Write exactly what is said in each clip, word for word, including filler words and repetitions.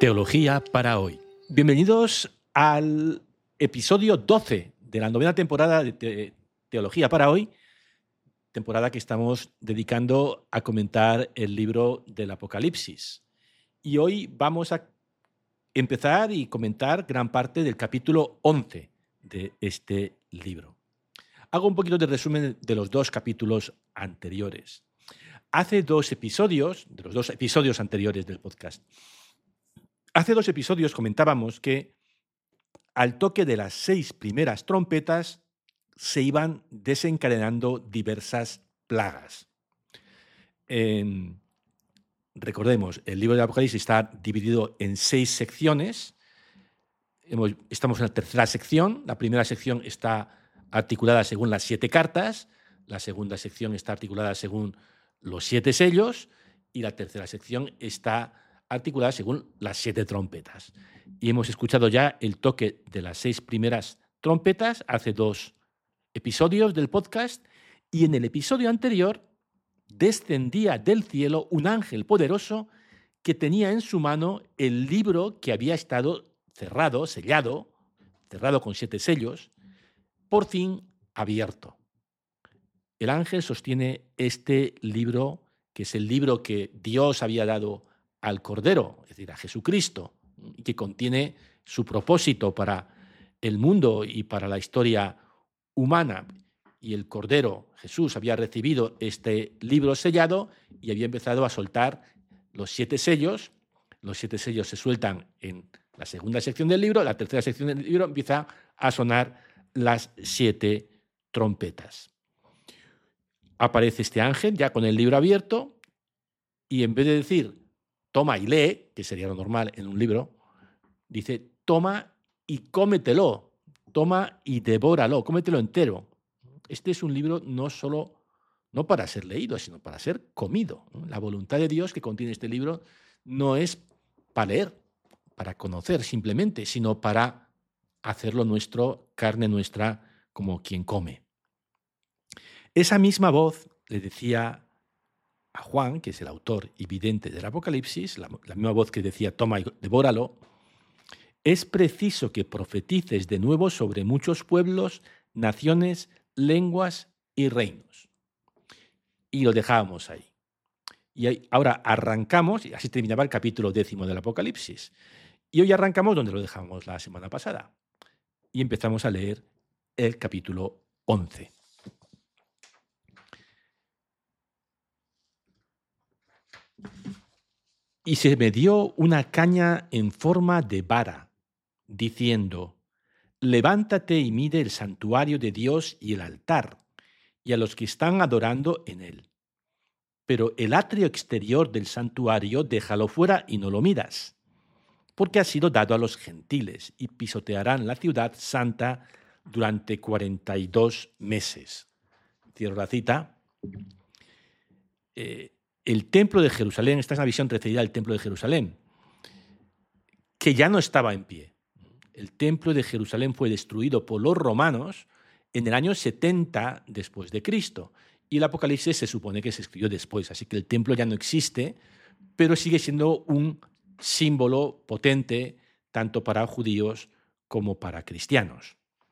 Teología para hoy. Bienvenidos al episodio doce de la novena temporada de Te- Teología para hoy, temporada que estamos dedicando a comentar el libro del Apocalipsis. Y hoy vamos a empezar y comentar gran parte del capítulo once de este libro. Hago un poquito de resumen de los dos capítulos anteriores. Hace dos episodios, de los dos episodios anteriores del podcast, hace dos episodios comentábamos que al toque de las seis primeras trompetas se iban desencadenando diversas plagas. En, recordemos, el libro del Apocalipsis está dividido en seis secciones. Hemos, estamos en la tercera sección. La primera sección está articulada según las siete cartas, la segunda sección está articulada según los siete sellos y la tercera sección está articulada según las siete trompetas. Y hemos escuchado ya el toque de las seis primeras trompetas hace dos episodios del podcast, y en el episodio anterior descendía del cielo un ángel poderoso que tenía en su mano el libro que había estado cerrado, sellado, cerrado con siete sellos, por fin abierto. El ángel sostiene este libro, que es el libro que Dios había dado al Cordero, es decir, a Jesucristo, y que contiene su propósito para el mundo y para la historia humana. Y el Cordero, Jesús, había recibido este libro sellado y había empezado a soltar los siete sellos. Los siete sellos se sueltan en la segunda sección del libro, la tercera sección del libro empieza a sonar las siete trompetas. Aparece este ángel ya con el libro abierto y en vez de decir toma y lee, que sería lo normal en un libro, dice toma y cómetelo, toma y devóralo, cómetelo entero. Este es un libro no solo no para ser leído, sino para ser comido. La voluntad de Dios que contiene este libro no es para leer, para conocer simplemente, sino para hacerlo nuestro, carne nuestra, como quien come. Esa misma voz le decía a Juan, que es el autor y vidente del Apocalipsis, la, la misma voz que decía toma y devóralo, es preciso que profetices de nuevo sobre muchos pueblos, naciones, lenguas y reinos. Y lo dejábamos ahí. Y ahora arrancamos, y así terminaba el capítulo décimo del Apocalipsis. Y hoy arrancamos donde lo dejamos la semana pasada. Y empezamos a leer el capítulo once. Y se me dio una caña en forma de vara, diciendo, levántate y mide el santuario de Dios y el altar, y a los que están adorando en él. Pero el atrio exterior del santuario déjalo fuera y no lo midas, porque ha sido dado a los gentiles, y pisotearán la ciudad santa durante cuarenta y dos meses. Cierro la cita. Eh, el templo de Jerusalén, esta es una visión referida al templo de Jerusalén, que ya no estaba en pie. El templo de Jerusalén fue destruido por los romanos en el año setenta después de Cristo. Y el Apocalipsis se supone que se escribió después, así que el templo ya no existe, pero sigue siendo un símbolo potente tanto para judíos como para cristianos.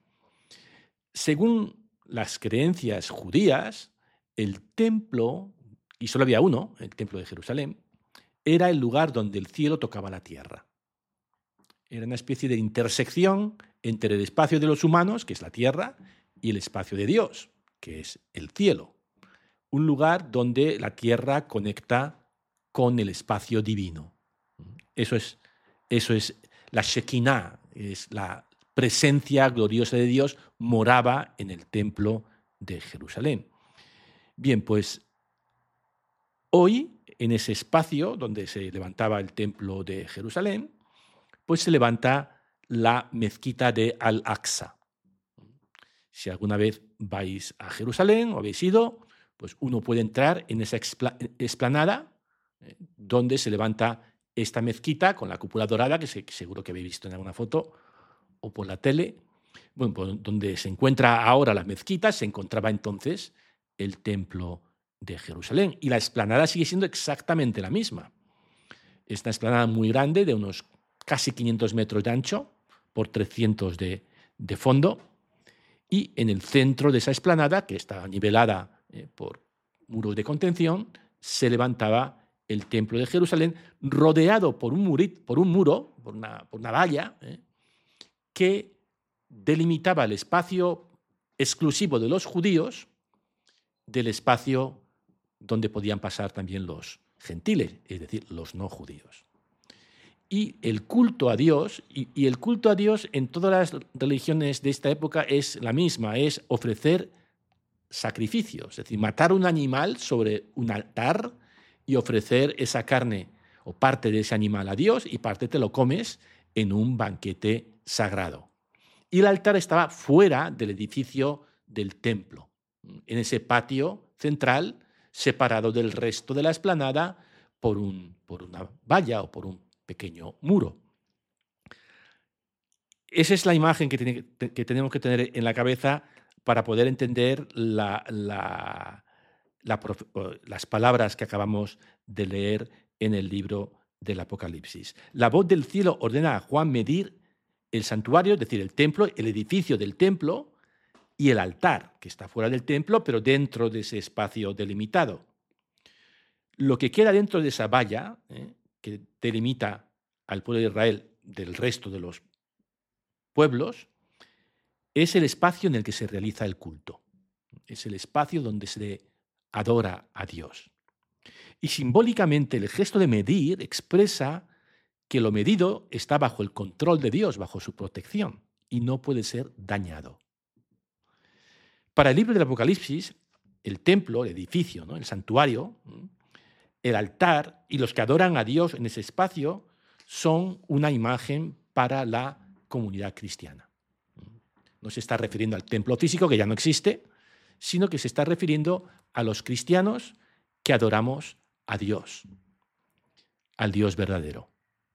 Según las creencias judías, el templo, y solo había uno, el templo de Jerusalén, era el lugar donde el cielo tocaba la tierra. Era una especie de intersección entre el espacio de los humanos, que es la tierra, y el espacio de Dios, que es el cielo. Un lugar donde la tierra conecta con el espacio divino. Eso es, eso es la Shekinah, es la presencia gloriosa de Dios, moraba en el templo de Jerusalén. Bien, pues hoy, en ese espacio donde se levantaba el templo de Jerusalén, pues se levanta la mezquita de Al-Aqsa. Si alguna vez vais a Jerusalén o habéis ido, pues uno puede entrar en esa explanada eh, donde se levanta esta mezquita con la cúpula dorada, que seguro que habéis visto en alguna foto o por la tele. Bueno, pues donde se encuentra ahora la mezquita, se encontraba entonces el templo de Jerusalén. Y la explanada sigue siendo exactamente la misma. Es una explanada muy grande, de unos casi quinientos metros de ancho por trescientos de, de fondo, y en el centro de esa explanada, que está nivelada eh, por muros de contención, se levantaba el Templo de Jerusalén, rodeado por un, murit, por un muro, por una, por una valla, eh, que delimitaba el espacio exclusivo de los judíos del espacio donde podían pasar también los gentiles, es decir, los no judíos. Y el culto a Dios, y, y el culto a Dios en todas las religiones de esta época es la misma, es ofrecer sacrificios, es decir, matar un animal sobre un altar y ofrecer esa carne o parte de ese animal a Dios, y parte te lo comes en un banquete sagrado. Y el altar estaba fuera del edificio del templo, en ese patio central, separado del resto de la explanada por, un, por una valla o por un pequeño muro. Esa es la imagen que, tiene, que tenemos que tener en la cabeza para poder entender la, la, la, las palabras que acabamos de leer en el libro del Apocalipsis. La voz del cielo ordena a Juan medir el santuario, es decir, el templo, el edificio del templo y el altar, que está fuera del templo, pero dentro de ese espacio delimitado. Lo que queda dentro de esa valla, eh, que delimita al pueblo de Israel del resto de los pueblos, es el espacio en el que se realiza el culto. Es el espacio donde se adora a Dios. Y simbólicamente el gesto de medir expresa que lo medido está bajo el control de Dios, bajo su protección, y no puede ser dañado. Para el libro del Apocalipsis, el templo, el edificio, ¿no?, el santuario, el altar y los que adoran a Dios en ese espacio son una imagen para la comunidad cristiana. No se está refiriendo al templo físico, que ya no existe, sino que se está refiriendo a los cristianos que adoramos a Dios, al Dios verdadero.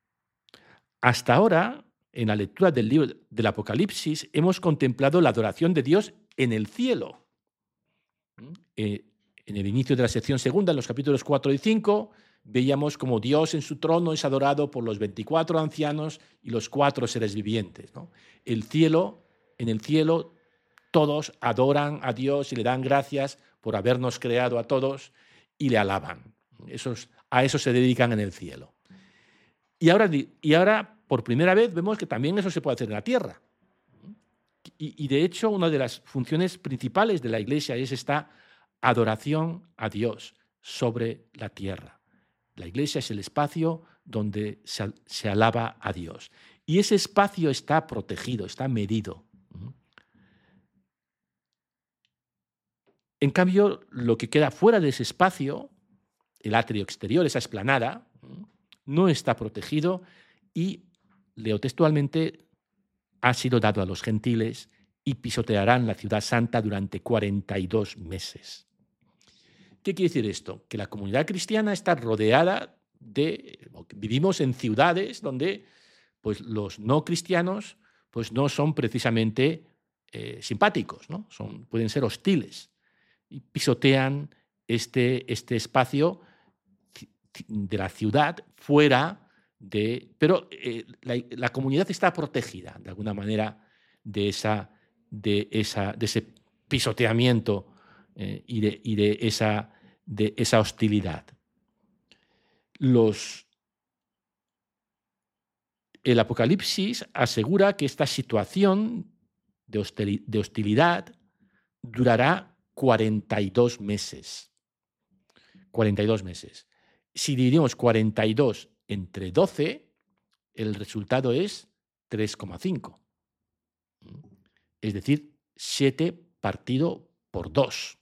Hasta ahora, en la lectura del libro del Apocalipsis, hemos contemplado la adoración de Dios en el cielo. Eh, en el inicio de la sección segunda, en los capítulos cuatro y cinco, veíamos como Dios en su trono es adorado por los veinticuatro ancianos y los cuatro seres vivientes, ¿no? El cielo, en el cielo, todos adoran a Dios y le dan gracias por habernos creado a todos y le alaban. Esos, a eso se dedican en el cielo. Y ahora, y ahora, por primera vez, vemos que también eso se puede hacer en la tierra. Y, y de hecho, una de las funciones principales de la Iglesia es esta adoración a Dios sobre la tierra. La Iglesia es el espacio donde se, se alaba a Dios. Y ese espacio está protegido, está medido. En cambio, lo que queda fuera de ese espacio, el atrio exterior, esa explanada, no está protegido y, leo textualmente, ha sido dado a los gentiles y pisotearán la ciudad santa durante cuarenta y dos meses. ¿Qué quiere decir esto? Que la comunidad cristiana está rodeada de... Vivimos en ciudades donde pues, los no cristianos pues, no son precisamente eh, simpáticos, ¿no? Son, pueden ser hostiles y pisotean este, este espacio de la ciudad fuera de... Pero eh, la, la comunidad está protegida, de alguna manera, de, esa, de, esa, de ese pisoteamiento eh, y, de, y de, esa, de esa hostilidad. Los, el Apocalipsis asegura que esta situación de, hostil, de hostilidad durará cuarenta y dos meses. cuarenta y dos meses. Si dividimos cuarenta y dos entre doce, el resultado es tres coma cinco. Es decir, siete partido por dos.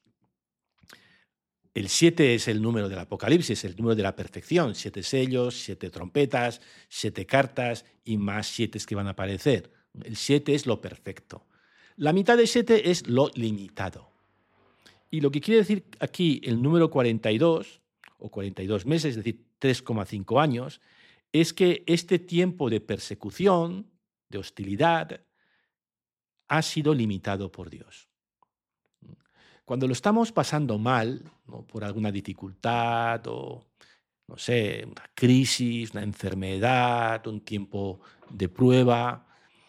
El siete es el número del Apocalipsis, el número de la perfección. Siete sellos, siete trompetas, siete cartas y más siete que van a aparecer. El siete es lo perfecto. La mitad de siete es lo limitado. Y lo que quiere decir aquí el número cuarenta y dos, o cuarenta y dos meses, es decir, tres coma cinco años, es que este tiempo de persecución, de hostilidad, ha sido limitado por Dios. Cuando lo estamos pasando mal, ¿no?, por alguna dificultad o no sé, una crisis, una enfermedad, un tiempo de prueba.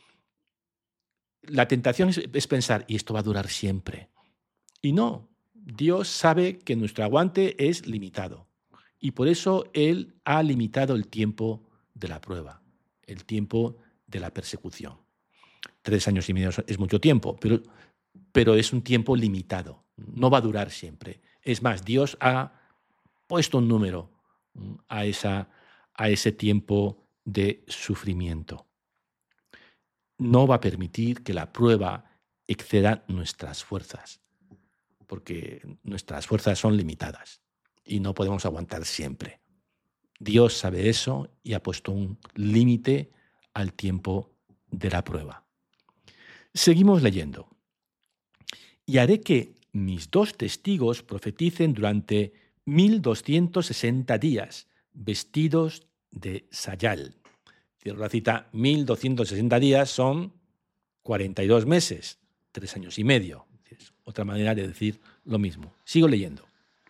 La tentación es, es pensar, y esto va a durar siempre. Y no, Dios sabe que nuestro aguante es limitado. Y por eso Él ha limitado el tiempo de la prueba, el tiempo de la persecución. Tres años y medio es mucho tiempo, pero, pero es un tiempo limitado. No va a durar siempre. Es más, Dios ha puesto un número a, esa, a ese tiempo de sufrimiento. No va a permitir que la prueba exceda nuestras fuerzas, porque nuestras fuerzas son limitadas y no podemos aguantar siempre. Dios sabe eso y ha puesto un límite al tiempo de la prueba. Seguimos leyendo. Y haré que mis dos testigos profeticen durante mil doscientos sesenta días, vestidos de sayal. Cierro la cita, mil doscientos sesenta días son cuarenta y dos meses, tres años y medio. Es otra manera de decir lo mismo. Sigo leyendo.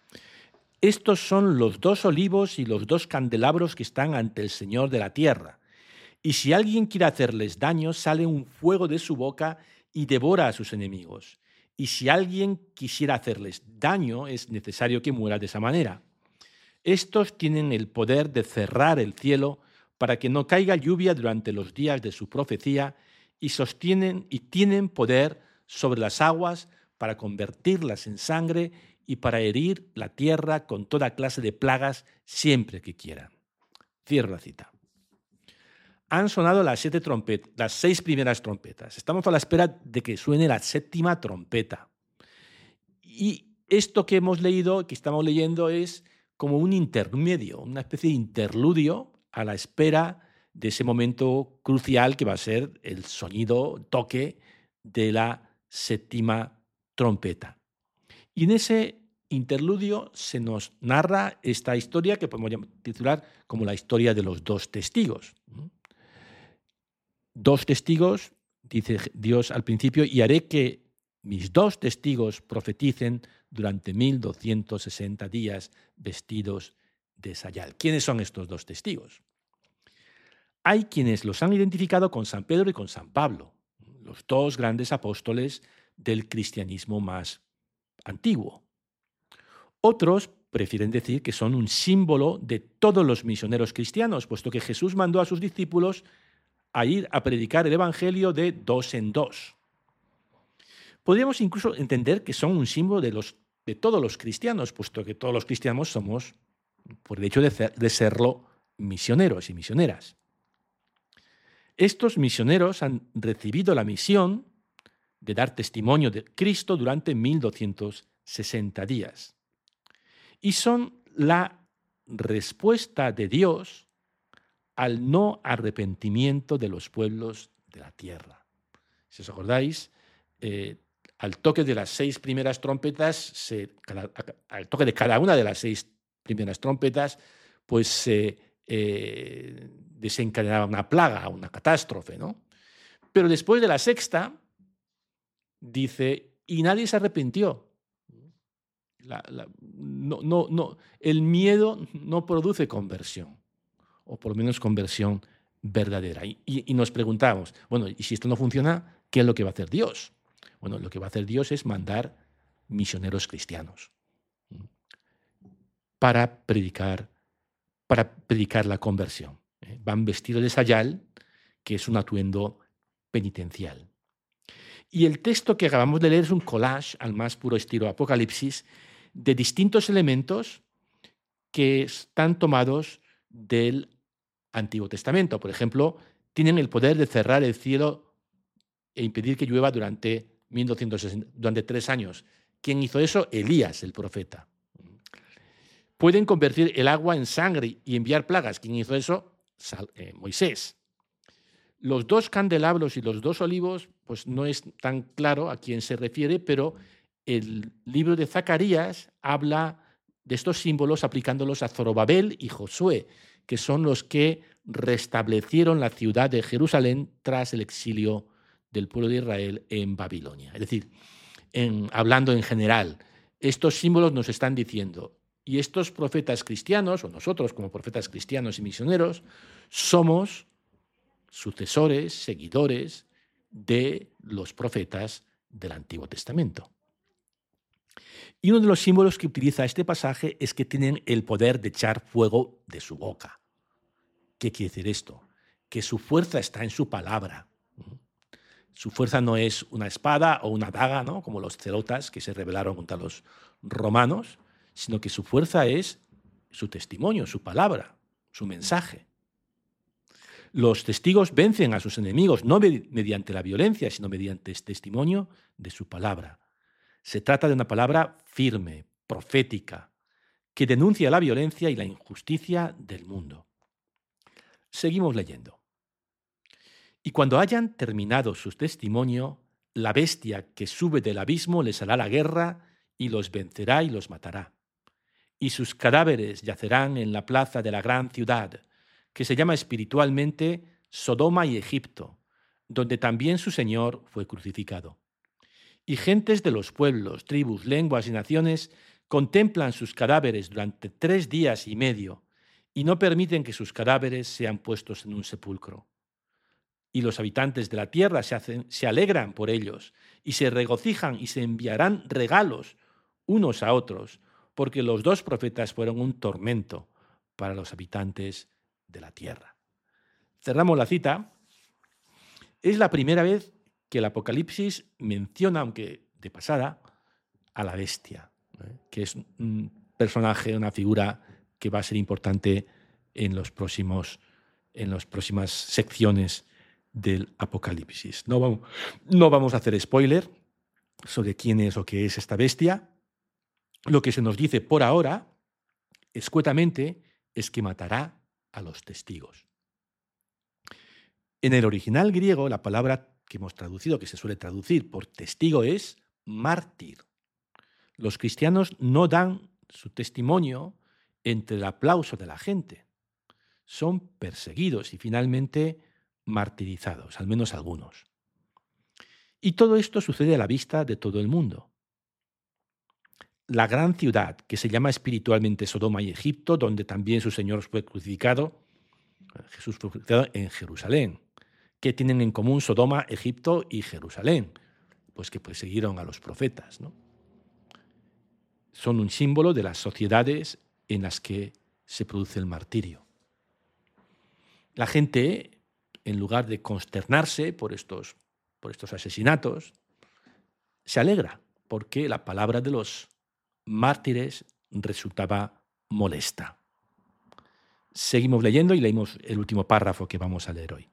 Estos son los dos olivos y los dos candelabros que están ante el Señor de la tierra. Y si alguien quiere hacerles daño, sale un fuego de su boca y devora a sus enemigos. Y si alguien quisiera hacerles daño, es necesario que muera de esa manera. Estos tienen el poder de cerrar el cielo para que no caiga lluvia durante los días de su profecía y sostienen y tienen poder sobre las aguas para convertirlas en sangre y para herir la tierra con toda clase de plagas siempre que quieran. Cierro la cita. Han sonado las, siete trompet- las seis primeras trompetas. Estamos a la espera de que suene la séptima trompeta. Y esto que hemos leído, que estamos leyendo, es como un intermedio, una especie de interludio a la espera de ese momento crucial que va a ser el sonido, toque de la séptima trompeta. Y en ese interludio se nos narra esta historia que podemos titular como la historia de los dos testigos. Dos testigos, dice Dios al principio, y haré que mis dos testigos profeticen durante mil doscientos sesenta días vestidos de sayal. ¿Quiénes son estos dos testigos? Hay quienes los han identificado con San Pedro y con San Pablo, los dos grandes apóstoles del cristianismo más antiguo. Otros prefieren decir que son un símbolo de todos los misioneros cristianos, puesto que Jesús mandó a sus discípulos a ir a predicar el evangelio de dos en dos. Podríamos incluso entender que son un símbolo de, los, de todos los cristianos, puesto que todos los cristianos somos, por el hecho de, ser, de serlo, misioneros y misioneras. Estos misioneros han recibido la misión de dar testimonio de Cristo durante mil doscientos sesenta días. Y son la respuesta de Dios al no arrepentimiento de los pueblos de la tierra. Si os acordáis, eh, al toque de las seis primeras trompetas, se, cada, al toque de cada una de las seis primeras trompetas, pues se eh, desencadenaba una plaga, una catástrofe, ¿no? Pero después de la sexta, dice, y nadie se arrepintió. La, la, no, no, no, el miedo no produce conversión, o por lo menos conversión verdadera. Y, y, y nos preguntamos, bueno, y si esto no funciona, ¿qué es lo que va a hacer Dios? Bueno, lo que va a hacer Dios es mandar misioneros cristianos para predicar, para predicar la conversión. ¿eh? Van vestidos de sayal, que es un atuendo penitencial. Y el texto que acabamos de leer es un collage al más puro estilo Apocalipsis de distintos elementos que están tomados del Antiguo Testamento. Por ejemplo, tienen el poder de cerrar el cielo e impedir que llueva durante, mil doscientos sesenta, durante tres años. ¿Quién hizo eso? Elías, el profeta. Pueden convertir el agua en sangre y enviar plagas. ¿Quién hizo eso? Sal, eh, Moisés. Los dos candelabros y los dos olivos, pues no es tan claro a quién se refiere, pero el libro de Zacarías habla de estos símbolos aplicándolos a Zorobabel y Josué, que son los que restablecieron la ciudad de Jerusalén tras el exilio del pueblo de Israel en Babilonia. Es decir, en, hablando en general, estos símbolos nos están diciendo, Y estos profetas cristianos, o nosotros como profetas cristianos y misioneros, somos sucesores, seguidores de los profetas del Antiguo Testamento. Y uno de los símbolos que utiliza este pasaje es que tienen el poder de echar fuego de su boca. ¿Qué quiere decir esto? Que su fuerza está en su palabra. Su fuerza no es una espada o una daga, ¿no?, como los celotas que se rebelaron contra los romanos, sino que su fuerza es su testimonio, su palabra, su mensaje. Los testigos vencen a sus enemigos no mediante la violencia, sino mediante el testimonio de su palabra. Se trata de una palabra firme, profética, que denuncia la violencia y la injusticia del mundo. Seguimos leyendo. Y cuando hayan terminado su testimonio, la bestia que sube del abismo les hará la guerra y los vencerá y los matará. Y sus cadáveres yacerán en la plaza de la gran ciudad, que se llama espiritualmente Sodoma y Egipto, donde también su Señor fue crucificado. Y gentes de los pueblos, tribus, lenguas y naciones contemplan sus cadáveres durante tres días y medio y no permiten que sus cadáveres sean puestos en un sepulcro. Y los habitantes de la tierra se, hacen, se alegran por ellos y se regocijan y se enviarán regalos unos a otros, porque los dos profetas fueron un tormento para los habitantes de la tierra. Cerramos la cita. Es la primera vez que el Apocalipsis menciona, aunque de pasada, a la bestia, ¿eh?, que es un personaje, una figura que va a ser importante en, los próximos, en las próximas secciones del Apocalipsis. No vamos, no vamos a hacer spoiler sobre quién es o qué es esta bestia. Lo que se nos dice por ahora, escuetamente, es que matará a los testigos. En el original griego, la palabra que hemos traducido, que se suele traducir por testigo, es mártir. Los cristianos no dan su testimonio entre el aplauso de la gente. Son perseguidos y finalmente martirizados, al menos algunos. Y todo esto sucede a la vista de todo el mundo. La gran ciudad, que se llama espiritualmente Sodoma y Egipto, donde también su Señor fue crucificado, Jesús fue crucificado en Jerusalén. ¿Qué tienen en común Sodoma, Egipto y Jerusalén? Pues que persiguieron a los profetas, ¿no? Son un símbolo de las sociedades en las que se produce el martirio. La gente, en lugar de consternarse por estos, por estos asesinatos, se alegra porque la palabra de los mártires resultaba molesta. Seguimos leyendo y leímos el último párrafo que vamos a leer hoy.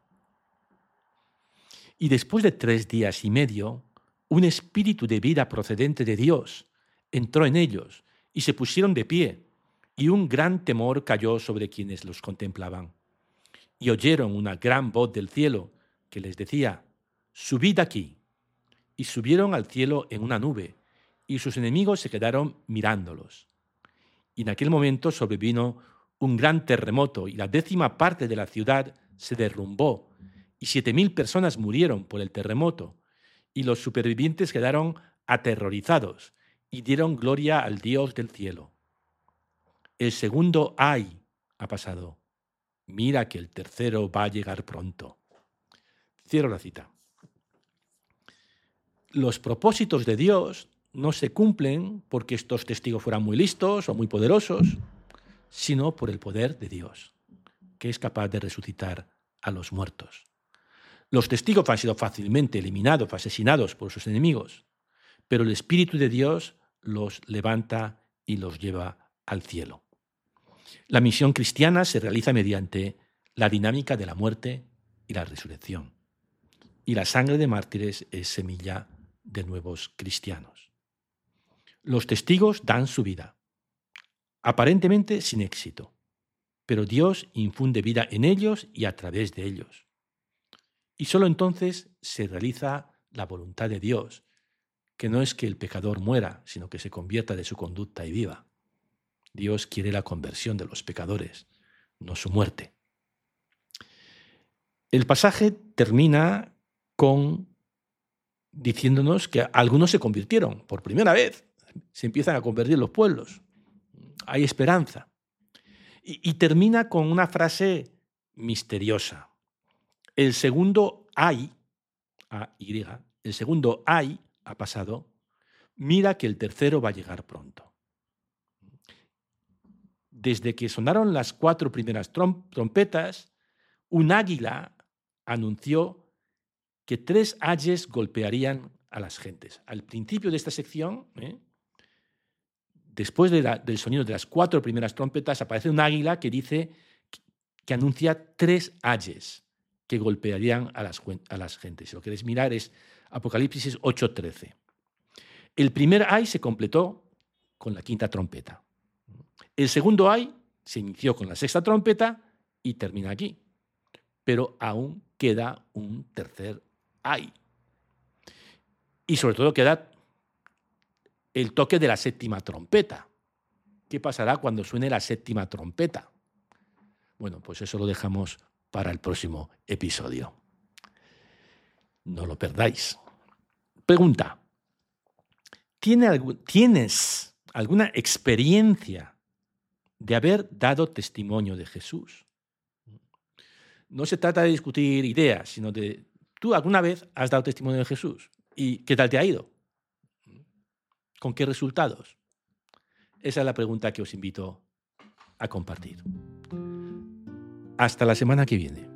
Y después de tres días y medio, un espíritu de vida procedente de Dios entró en ellos y se pusieron de pie, y un gran temor cayó sobre quienes los contemplaban. Y oyeron una gran voz del cielo que les decía: «Subid aquí». Y subieron al cielo en una nube, y sus enemigos se quedaron mirándolos. Y en aquel momento sobrevino un gran terremoto, y la décima parte de la ciudad se derrumbó, y siete mil personas murieron por el terremoto, y los supervivientes quedaron aterrorizados y dieron gloria al Dios del cielo. El segundo ay ha pasado. Mira que el tercero va a llegar pronto. Cierro la cita. Los propósitos de Dios no se cumplen porque estos testigos fueran muy listos o muy poderosos, sino por el poder de Dios, que es capaz de resucitar a los muertos. Los testigos han sido fácilmente eliminados, asesinados por sus enemigos, pero el Espíritu de Dios los levanta y los lleva al cielo. La misión cristiana se realiza mediante la dinámica de la muerte y la resurrección. Y la sangre de mártires es semilla de nuevos cristianos. Los testigos dan su vida, aparentemente sin éxito, pero Dios infunde vida en ellos y a través de ellos. Y solo entonces se realiza la voluntad de Dios, que no es que el pecador muera, sino que se convierta de su conducta y viva. Dios quiere la conversión de los pecadores, no su muerte. El pasaje termina con diciéndonos que algunos se convirtieron por primera vez. Se empiezan a convertir los pueblos. hay esperanza. Y, y termina con una frase misteriosa. El segundo ay, A Y, el segundo ay ha pasado, mira que el tercero va a llegar pronto. Desde que sonaron las cuatro primeras trom- trompetas, un águila anunció que tres ayes golpearían a las gentes. Al principio de esta sección, ¿eh? después de la, del sonido de las cuatro primeras trompetas, aparece un águila que dice que, que anuncia tres ayes que golpearían a las, a las gentes. Si lo queréis mirar es Apocalipsis ocho trece. El primer ay se completó con la quinta trompeta. El segundo ay se inició con la sexta trompeta y termina aquí. Pero aún queda un tercer ay. Y sobre todo queda el toque de la séptima trompeta. ¿Qué pasará cuando suene la séptima trompeta? Bueno, pues eso lo dejamos para el próximo episodio. No lo perdáis. Pregunta. ¿Tiene algún, ¿Tienes alguna experiencia de haber dado testimonio de Jesús? No se trata de discutir ideas, sino de, ¿tú alguna vez has dado testimonio de Jesús? ¿Y qué tal te ha ido? ¿Con qué resultados? Esa es la pregunta que os invito a compartir. Hasta la semana que viene.